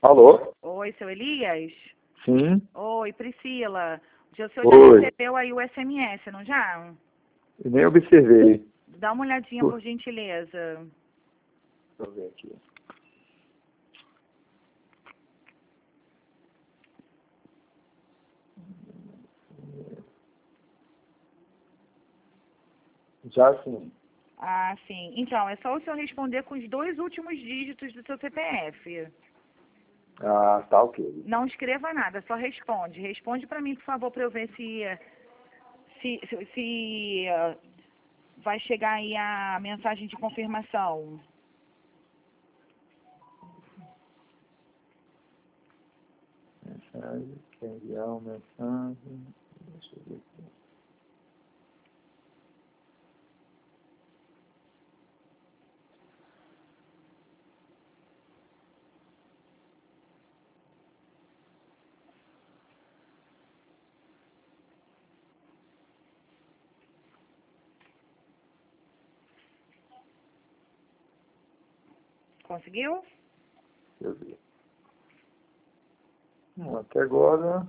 Alô? Oi, seu Elias? Sim. Oi, Priscila. O senhor já Oi. recebeu aí o SMS, não já? Eu nem observei. Dá uma olhadinha, por gentileza. Deixa eu ver aqui. Já sim. Ah, sim. Então, é só o senhor responder com os 2 últimos dígitos do seu CPF. Ah, tá ok. Não escreva nada, só responde. Responde para mim, por favor, para eu ver se vai chegar aí a mensagem de confirmação. Mensagem, quer enviar uma mensagem. Deixa eu ver aqui. Conseguiu? Deixa eu ver. Até agora.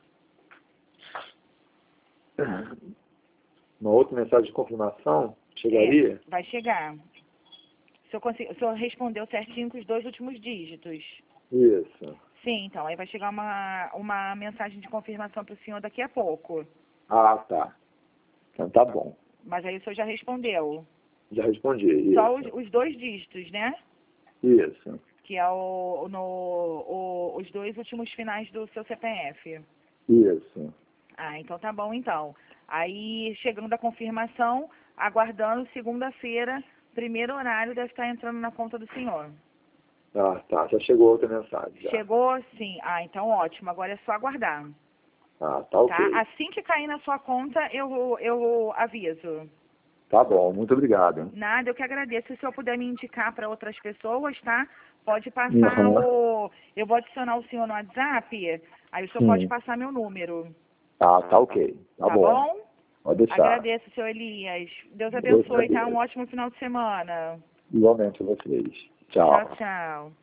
Uma outra mensagem de confirmação chegaria? Vai chegar. O senhor respondeu certinho com os 2 últimos dígitos. Isso. Sim, então, aí vai chegar uma mensagem de confirmação para o senhor daqui a pouco. Ah, tá. Então tá bom. Mas aí o senhor já respondeu. Já respondi. Só Isso. os 2 dígitos, né? Isso. Que é os 2 últimos finais do seu CPF. Isso. Ah, então tá bom então. Aí, chegando a confirmação, aguardando segunda-feira, primeiro horário deve estar entrando na conta do senhor. Ah, tá. Já chegou outra mensagem. Já. Chegou? Sim. Ah, então ótimo. Agora é só aguardar. Ah, tá ok. Tá? Assim que cair na sua conta, eu aviso. Tá bom. Muito obrigado. Nada, eu que agradeço. Se o senhor puder me indicar para outras pessoas, tá? Pode passar Uhum. Eu vou adicionar o senhor no WhatsApp, aí o senhor pode Sim. passar meu número. Ah, tá ok. Tá Tá bom. bom? Pode deixar. Agradeço, seu Elias. Deus Eu abençoe, tá? Um agradeço. ótimo final de semana. Igualmente a vocês. Tchau, Tchau. tchau.